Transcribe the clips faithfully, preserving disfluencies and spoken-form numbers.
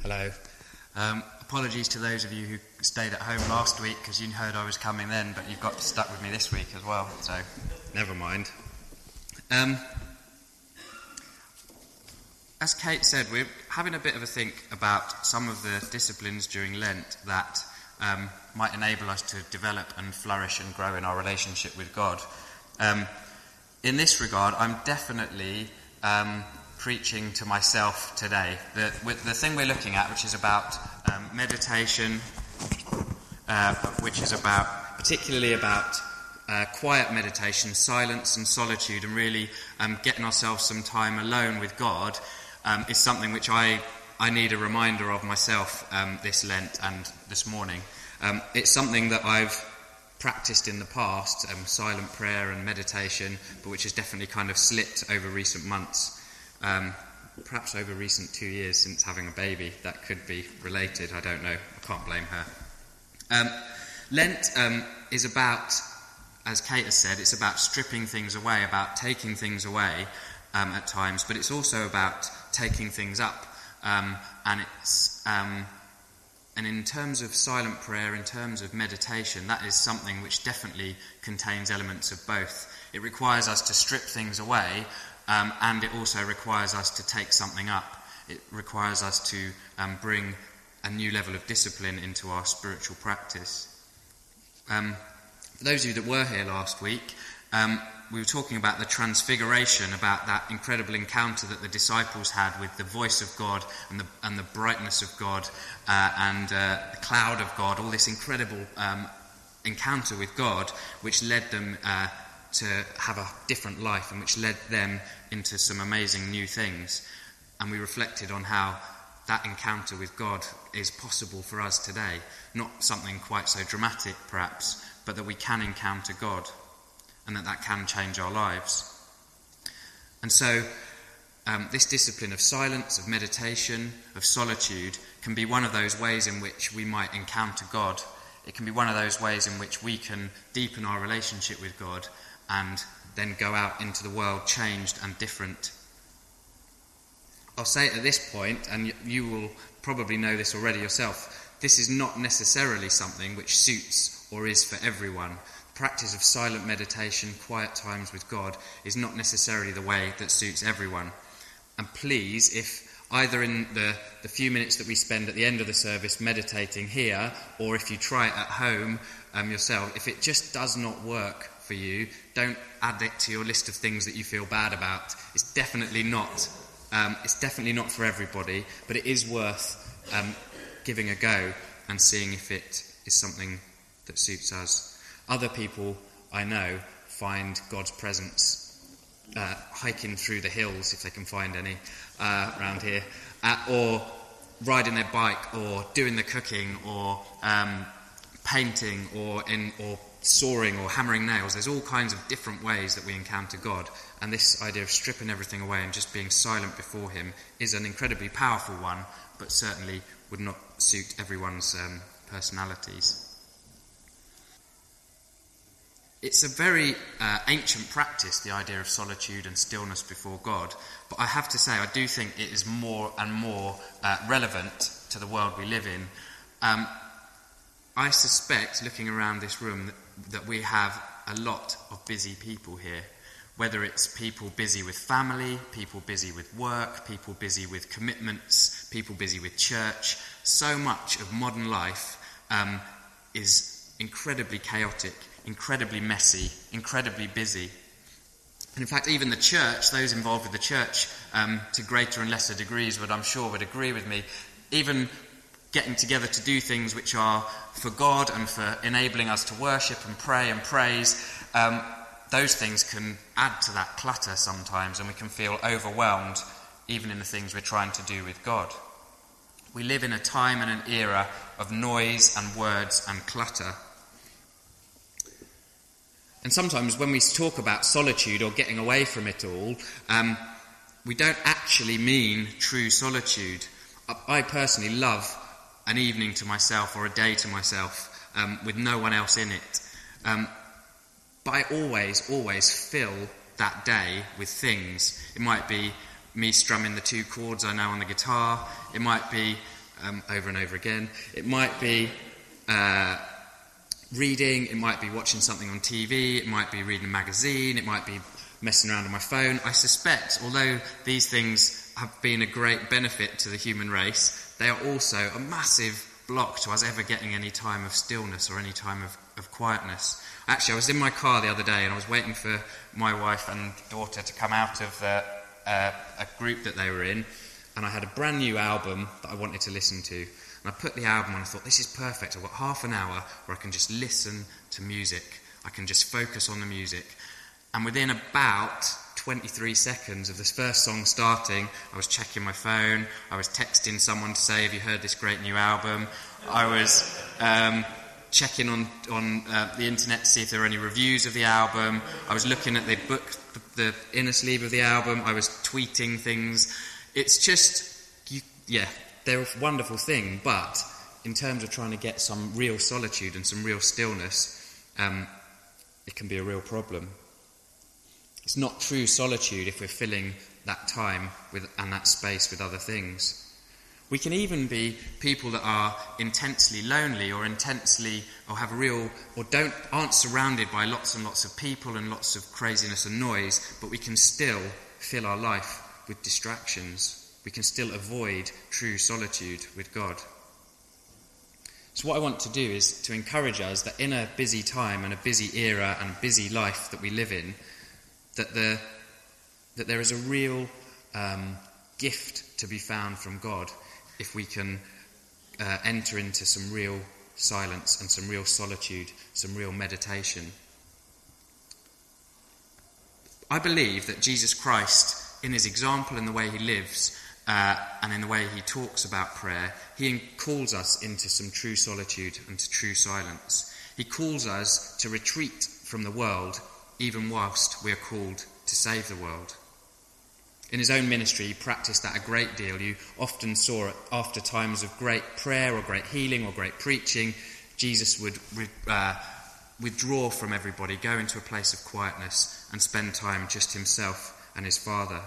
Hello. Um, apologies to those of you who stayed at home last week because you heard I was coming then, but you've got stuck with me this week as well, so never mind. Um, as Kate said, we're having a bit of a think about some of the disciplines during Lent that um, might enable us to develop and flourish and grow in our relationship with God. Um, in this regard, I'm definitely um, preaching to myself today. The, the thing we're looking at, which is about um, meditation, uh, which is about, particularly about uh, quiet meditation, silence and solitude, and really um, getting ourselves some time alone with God, um, is something which I, I need a reminder of myself um, this Lent and this morning. Um, it's something that I've practiced in the past, um, silent prayer and meditation, but which has definitely kind of slipped over recent months. Um, perhaps over recent two years since having a baby. That could be related, I don't know. I can't blame her. Um, Lent um, is about, as Kate has said, it's about stripping things away, about taking things away um, at times, but it's also about taking things up. Um, and it's um, and in terms of silent prayer, in terms of meditation, that is something which definitely contains elements of both. It requires us to strip things away, Um, and it also requires us to take something up. It requires us to um, bring a new level of discipline into our spiritual practice. Um, for those of you that were here last week, um, we were talking about the transfiguration, about that incredible encounter that the disciples had with the voice of God and the, and the brightness of God uh, and uh, the cloud of God, all this incredible um, encounter with God, which led them uh, to have a different life and which led them into some amazing new things. And we reflected on how that encounter with God is possible for us today. Not something quite so dramatic, perhaps, but that we can encounter God and that that can change our lives. And so um, this discipline of silence, of meditation, of solitude can be one of those ways in which we might encounter God. It can be one of those ways in which we can deepen our relationship with God and then go out into the world changed and different. I'll say it at this point, and you will probably know this already yourself, this is not necessarily something which suits or is for everyone. The practice of silent meditation, quiet times with God, is not necessarily the way that suits everyone. And please, if either in the, the few minutes that we spend at the end of the service meditating here, or if you try it at home um, yourself, if it just does not work for you, don't add it to your list of things that you feel bad about. It's definitely not um, it's definitely not for everybody, but it is worth um, giving a go and seeing if it is something that suits us. Other people I know find God's presence uh, hiking through the hills, if they can find any uh, around here, uh, or riding their bike, or doing the cooking, or um, painting, or in or sawing or hammering nails. There's all kinds of different ways that we encounter God, and this idea of stripping everything away and just being silent before him is an incredibly powerful one, but certainly would not suit everyone's um, personalities. It's a very uh, ancient practice, the idea of solitude and stillness before God, but I have to say I do think it is more and more uh, relevant to the world we live in. Um, I suspect, looking around this room, that that we have a lot of busy people here, whether it's people busy with family, people busy with work, people busy with commitments, people busy with church. So much of modern life um, is incredibly chaotic, incredibly messy, incredibly busy. And in fact, even the church, those involved with the church um, to greater and lesser degrees, but I'm sure would agree with me, even getting together to do things which are for God and for enabling us to worship and pray and praise, um, those things can add to that clutter sometimes, and we can feel overwhelmed even in the things we're trying to do with God. We live in a time and an era of noise and words and clutter. And sometimes when we talk about solitude or getting away from it all, um, we don't actually mean true solitude. I personally love an evening to myself or a day to myself um, with no one else in it. Um, but I always, always fill that day with things. It might be me strumming the two chords I know on the guitar. It might be um, over and over again. It might be uh, reading, it might be watching something on T V, it might be reading a magazine, it might be messing around on my phone. I suspect, although these things have been a great benefit to the human race, they are also a massive block to us ever getting any time of stillness or any time of, of quietness. Actually, I was in my car the other day and I was waiting for my wife and daughter to come out of uh, uh, a group that they were in, and I had a brand new album that I wanted to listen to. And I put the album on and I thought, this is perfect. I've got half an hour where I can just listen to music. I can just focus on the music. And within about twenty-three seconds of this first song starting, I was checking my phone, I was texting someone to say, have you heard this great new album? I was um, checking on, on uh, the internet to see if there were any reviews of the album. I was looking at the book, the, the inner sleeve of the album. I was tweeting things. It's just, you, yeah, they're a wonderful thing, but in terms of trying to get some real solitude and some real stillness, um, it can be a real problem. It's not true solitude if we're filling that time with and that space with other things. We can even be people that are intensely lonely or intensely or have a real or don't aren't surrounded by lots and lots of people and lots of craziness and noise, but we can still fill our life with distractions. We can still avoid true solitude with God. So what I want to do is to encourage us that in a busy time and a busy era and busy life that we live in, that the that there is a real um, gift to be found from God if we can uh, enter into some real silence and some real solitude, some real meditation. I believe that Jesus Christ, in his example and the way he lives, uh, and in the way he talks about prayer, he calls us into some true solitude and to true silence. He calls us to retreat from the world even whilst we are called to save the world. In his own ministry, he practiced that a great deal. You often saw it after times of great prayer or great healing or great preaching. Jesus would uh, withdraw from everybody, go into a place of quietness and spend time just himself and his Father.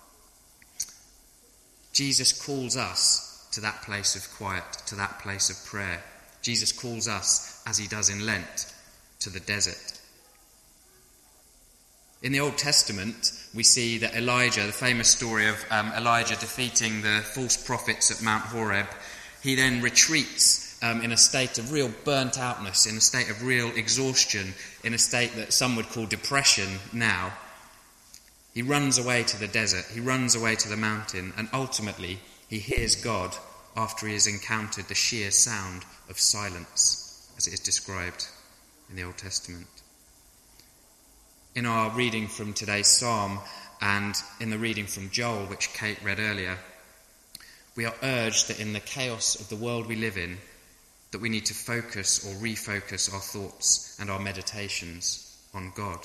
Jesus calls us to that place of quiet, to that place of prayer. Jesus calls us, as he does in Lent, to the desert. In the Old Testament, we see that Elijah, the famous story of um, Elijah defeating the false prophets at Mount Horeb, he then retreats um, in a state of real burnt-outness, in a state of real exhaustion, in a state that some would call depression now. He runs away to the desert, he runs away to the mountain, and ultimately he hears God after he has encountered the sheer sound of silence, as it is described in the Old Testament. In our reading from today's psalm and in the reading from Joel, which Kate read earlier, we are urged that in the chaos of the world we live in, that we need to focus or refocus our thoughts and our meditations on God.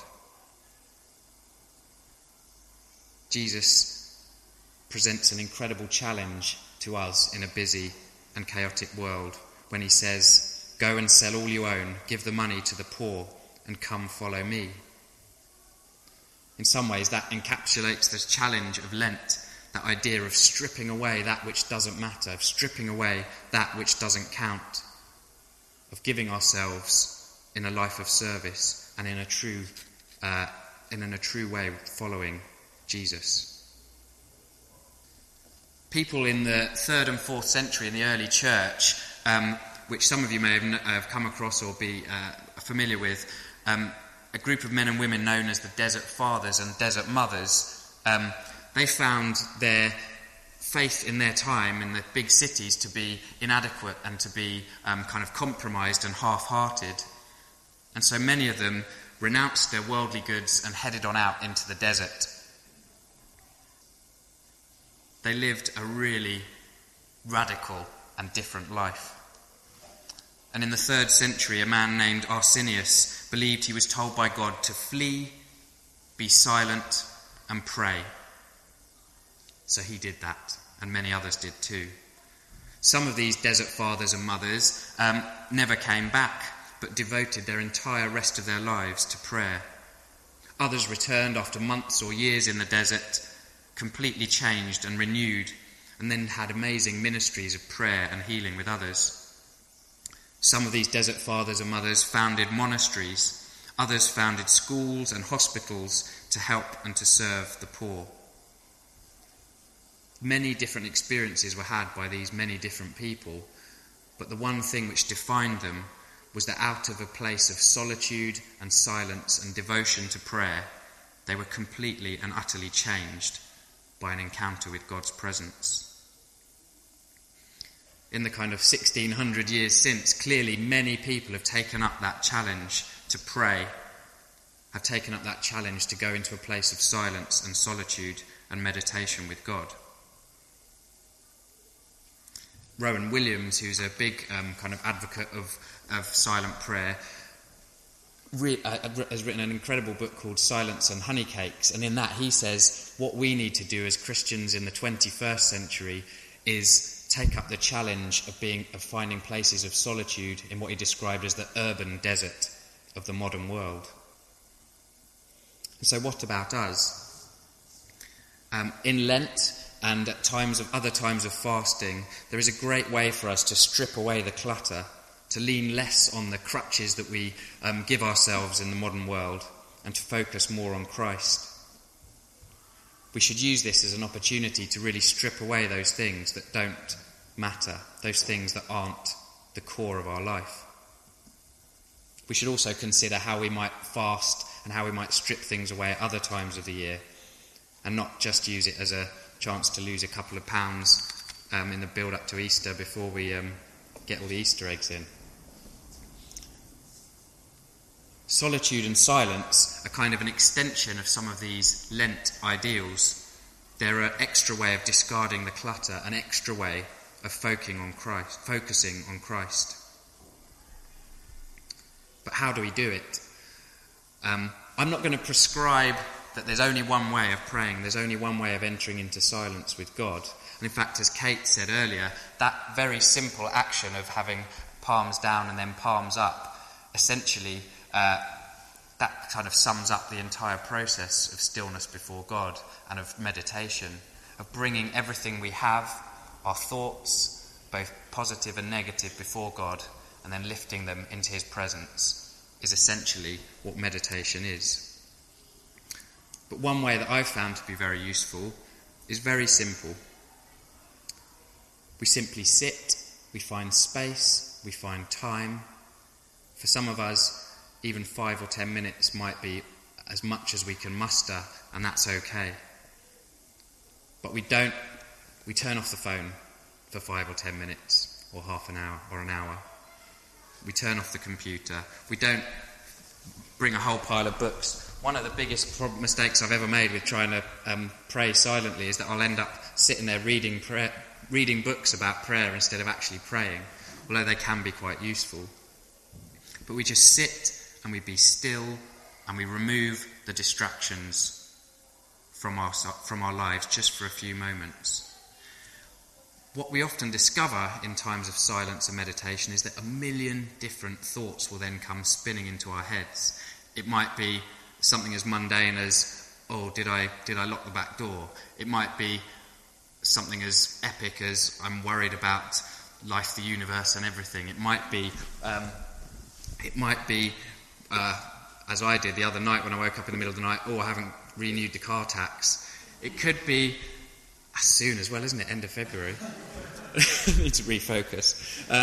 Jesus presents an incredible challenge to us in a busy and chaotic world when he says, "Go and sell all you own, give the money to the poor, and come follow me." In some ways, that encapsulates the challenge of Lent, that idea of stripping away that which doesn't matter, of stripping away that which doesn't count, of giving ourselves in a life of service and in a true, uh, and in a true way following Jesus. People in the third and fourth century in the early church, um, which some of you may have, have come across or be uh, familiar with, um, a group of men and women known as the Desert Fathers and Desert Mothers, um, they found their faith in their time in the big cities to be inadequate and to be um, kind of compromised and half-hearted. And so many of them renounced their worldly goods and headed on out into the desert. They lived a really radical and different life. And in the third century, a man named Arsenius believed he was told by God to flee, be silent, and pray. So he did that, and many others did too. Some of these desert fathers and mothers um, never came back, but devoted their entire rest of their lives to prayer. Others returned after months or years in the desert, completely changed and renewed and then had amazing ministries of prayer and healing with others. Some of these desert fathers and mothers founded monasteries. Others founded schools and hospitals to help and to serve the poor. Many different experiences were had by these many different people, but the one thing which defined them was that out of a place of solitude and silence and devotion to prayer, they were completely and utterly changed by an encounter with God's presence. In the kind of sixteen hundred years since, clearly many people have taken up that challenge to pray, have taken up that challenge to go into a place of silence and solitude and meditation with God. Rowan Williams, who's a big um, kind of advocate of, of silent prayer, re- uh, has written an incredible book called Silence and Honeycakes, and in that he says what we need to do as Christians in the twenty-first century is take up the challenge of being of finding places of solitude in what he described as the urban desert of the modern world. And so what about us? Um, in Lent and at times of other times of fasting, there is a great way for us to strip away the clutter, to lean less on the crutches that we um, give ourselves in the modern world, and to focus more on Christ. We should use this as an opportunity to really strip away those things that don't matter, those things that aren't the core of our life. We should also consider how we might fast and how we might strip things away at other times of the year, and not just use it as a chance to lose a couple of pounds um, in the build-up to Easter before we um, get all the Easter eggs in. Solitude and silence are kind of an extension of some of these Lent ideals. They're an extra way of discarding the clutter, an extra way of focusing on Christ, focusing on Christ. But how do we do it? Um, I'm not going to prescribe that there's only one way of praying, there's only one way of entering into silence with God. And in fact, as Kate said earlier, that very simple action of having palms down and then palms up, essentially uh, that kind of sums up the entire process of stillness before God and of meditation, of bringing everything we have, our thoughts, both positive and negative, before God, and then lifting them into his presence, is essentially what meditation is. But one way that I've found to be very useful is very simple. We simply sit, we find space, we find time. For some of us, even five or ten minutes might be as much as we can muster, and that's okay. But we don't, we turn off the phone for five or ten minutes, or half an hour, or an hour. We turn off the computer. We don't bring a whole pile of books. One of the biggest pro- mistakes I've ever made with trying to um, pray silently is that I'll end up sitting there reading prayer, reading books about prayer instead of actually praying, although they can be quite useful. But we just sit and we be still and we remove the distractions from our, from our lives just for a few moments. What we often discover in times of silence and meditation is that a million different thoughts will then come spinning into our heads. It might be something as mundane as, oh, did I did I lock the back door? It might be something as epic as, I'm worried about life, the universe, and everything. It might be, um, it might be, uh, as I did the other night when I woke up in the middle of the night, oh, I haven't renewed the car tax. It could be soon as well, isn't it? End of February. Need to refocus. Uh,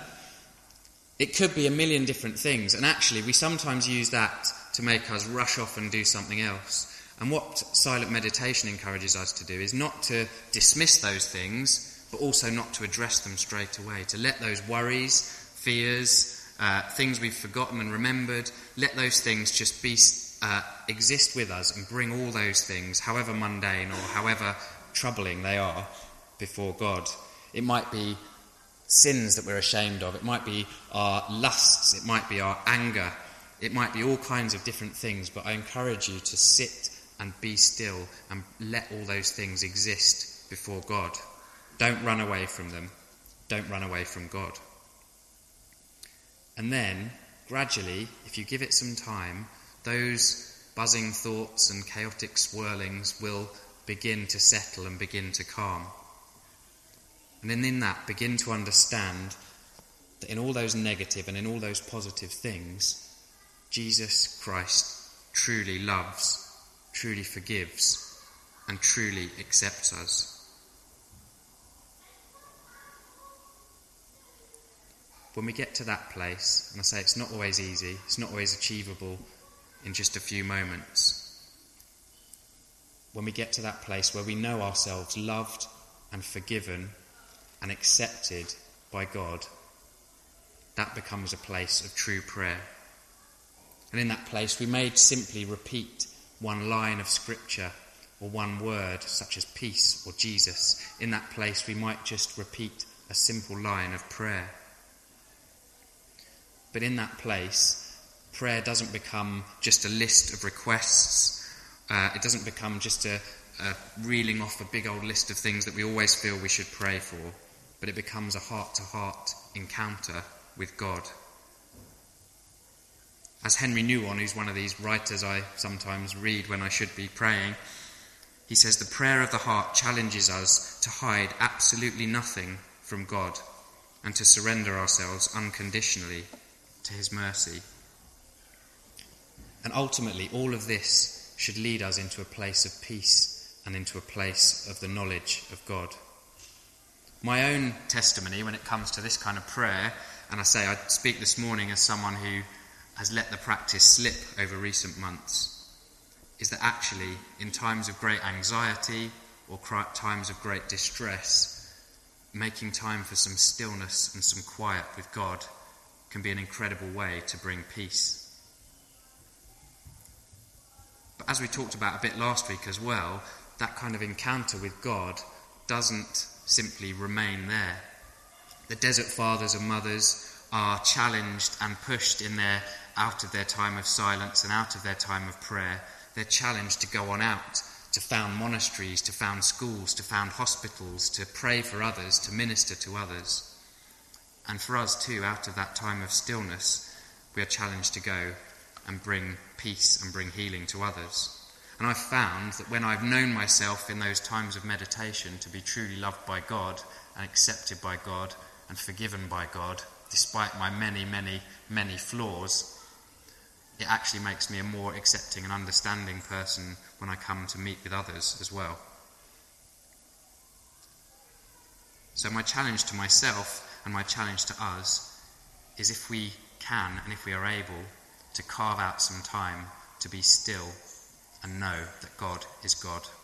it could be a million different things, and actually we sometimes use that to make us rush off and do something else. And what silent meditation encourages us to do is not to dismiss those things, but also not to address them straight away, to let those worries, fears, uh, things we've forgotten and remembered, let those things just be uh, exist with us, and bring all those things, however mundane or however troubling they are, before God. It might be sins that we're ashamed of, it might be our lusts, it might be our anger, it might be all kinds of different things, but I encourage you to sit and be still and let all those things exist before God. Don't run away from them. Don't run away from God. And then, gradually, if you give it some time, those buzzing thoughts and chaotic swirlings will begin to settle and begin to calm. And then in that, begin to understand that in all those negative and in all those positive things, Jesus Christ truly loves, truly forgives, and truly accepts us. When we get to that place, and I say it's not always easy, it's not always achievable in just a few moments. When we get to that place where we know ourselves loved and forgiven and accepted by God, that becomes a place of true prayer. And in that place, we may simply repeat one line of scripture or one word, such as peace or Jesus. In that place, we might just repeat a simple line of prayer. But in that place, prayer doesn't become just a list of requests. Uh, it doesn't become just a, a reeling off a big old list of things that we always feel we should pray for. But it becomes a heart-to-heart encounter with God. As Henry Nouwen, who's one of these writers I sometimes read when I should be praying, he says, the prayer of the heart challenges us to hide absolutely nothing from God and to surrender ourselves unconditionally to his mercy. And ultimately, all of this should lead us into a place of peace and into a place of the knowledge of God. My own testimony when it comes to this kind of prayer, and I say I speak this morning as someone who has let the practice slip over recent months, is that actually in times of great anxiety or times of great distress, making time for some stillness and some quiet with God can be an incredible way to bring peace. But as we talked about a bit last week as well, that kind of encounter with God doesn't simply remain there. The Desert Fathers and Mothers are challenged and pushed in their out of their time of silence and out of their time of prayer. They're challenged to go on out, to found monasteries, to found schools, to found hospitals, to pray for others, to minister to others. And for us too, out of that time of stillness, we are challenged to go and bring peace and bring healing to others. And I've found that when I've known myself in those times of meditation to be truly loved by God and accepted by God and forgiven by God, despite my many, many, many flaws, it actually makes me a more accepting and understanding person when I come to meet with others as well. So my challenge to myself and my challenge to us is, if we can and if we are able, to carve out some time to be still and know that God is God.